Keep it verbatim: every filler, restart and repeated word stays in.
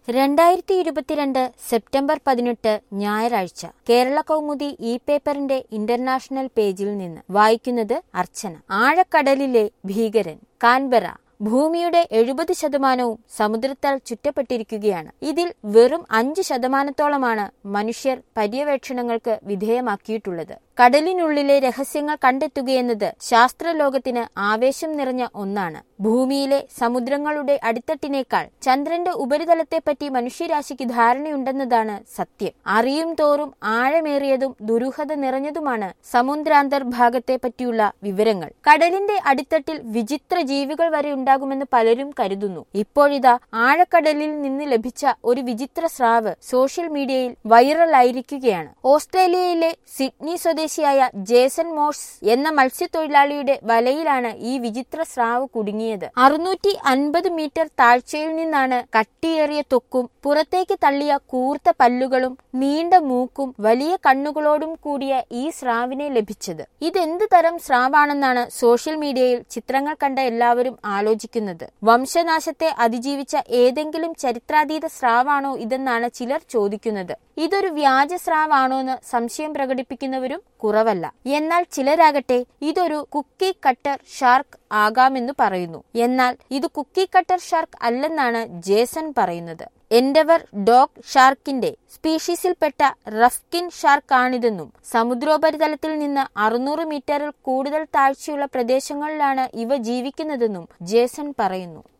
രണ്ടായിരത്തി ഇരുപത്തിരണ്ട് സെപ്റ്റംബർ പതിനെട്ട് ഞായറാഴ്ച കേരള കൗമുദി ഇ പേപ്പറിന്റെ ഇന്റർനാഷണൽ പേജിൽ നിന്ന് വായിക്കുന്നത് അർച്ചന. ആഴക്കടലിലെ ഭീകരൻ. കാൻബറ. ഭൂമിയുടെ എഴുപത് ശതമാനവും സമുദ്രത്താൽ ചുറ്റപ്പെട്ടിരിക്കുകയാണ്. ഇതിൽ വെറും അഞ്ച് ശതമാനത്തോളമാണ് മനുഷ്യർ പര്യവേക്ഷണങ്ങൾക്ക് വിധേയമാക്കിയിട്ടുള്ളത്. കടലിനുള്ളിലെ രഹസ്യങ്ങൾ കണ്ടെത്തുകയെന്നത് ശാസ്ത്രലോകത്തിന് ആവേശം നിറഞ്ഞ ഒന്നാണ്. ഭൂമിയിലെ സമുദ്രങ്ങളുടെ അടിത്തട്ടിനേക്കാൾ ചന്ദ്രന്റെ ഉപരിതലത്തെപ്പറ്റി മനുഷ്യരാശിക്ക് ധാരണയുണ്ടെന്നതാണ് സത്യം. അറിയും തോറും ആഴമേറിയതും ദുരൂഹത നിറഞ്ഞതുമാണ് സമുദ്രാന്തർഭാഗത്തെ പറ്റിയുള്ള വിവരങ്ങൾ. കടലിന്റെ അടിത്തട്ടിൽ വിചിത്ര ജീവികൾ വരെ ഉണ്ടാകുമെന്ന് പലരും കരുതുന്നു. ഇപ്പോഴിതാ ആഴക്കടലിൽ നിന്ന് ലഭിച്ച ഒരു വിചിത്ര സ്രാവ് സോഷ്യൽ മീഡിയയിൽ വൈറലായിരിക്കുകയാണ്. ഓസ്ട്രേലിയയിലെ സിഡ്നി സ്വദേശിയായ ജേസൺ മോഴ്സ് എന്ന മത്സ്യത്തൊഴിലാളിയുടെ വലയിലാണ് ഈ വിചിത്ര സ്രാവ് കുടുങ്ങിയത്. അറുന്നൂറ്റി അൻപത് മീറ്റർ താഴ്ചയിൽ നിന്നാണ് കട്ടിയേറിയ ത്വക്കും പുറത്തേക്ക് തള്ളിയ കൂർത്ത പല്ലുകളും നീണ്ട മൂക്കും വലിയ കണ്ണുകളോടും കൂടിയ ഈ സ്രാവിനെ ലഭിച്ചത്. ഇതെന്ത് തരം സ്രാവാണെന്നാണ് സോഷ്യൽ മീഡിയയിൽ ചിത്രങ്ങൾ കണ്ട എല്ലാവരും ആലോചിക്കുന്നത്. വംശനാശത്തെ അതിജീവിച്ച ഏതെങ്കിലും ചരിത്രാതീത സ്രാവാണോ ഇതെന്നാണ് ചിലർ ചോദിക്കുന്നത്. ഇതൊരു വ്യാജ സ്രാവാണോന്ന് സംശയം പ്രകടിപ്പിക്കുന്നവരും കുറവല്ല. എന്നാൽ ചിലരാകട്ടെ ഇതൊരു കുക്കി കട്ടർ ഷാർക്ക് ആകാമെന്ന് പറയുന്നു. എന്നാൽ ഇത് കുക്കി കട്ടർ ഷാർക്ക് അല്ലെന്നാണ് ജേസൺ പറയുന്നത്. എൻഡവർ ഡോഗ് ഷാർക്കിന്റെ സ്പീഷീസിൽപ്പെട്ട റഫ്കിൻ ഷാർക്ക് ആണിതെന്നും സമുദ്രോപരിതലത്തിൽ നിന്ന് അറുന്നൂറ് മീറ്ററിൽ കൂടുതൽ താഴ്ചയുള്ള പ്രദേശങ്ങളിലാണ് ഇവ ജീവിക്കുന്നതെന്നും ജേസൺ പറയുന്നു.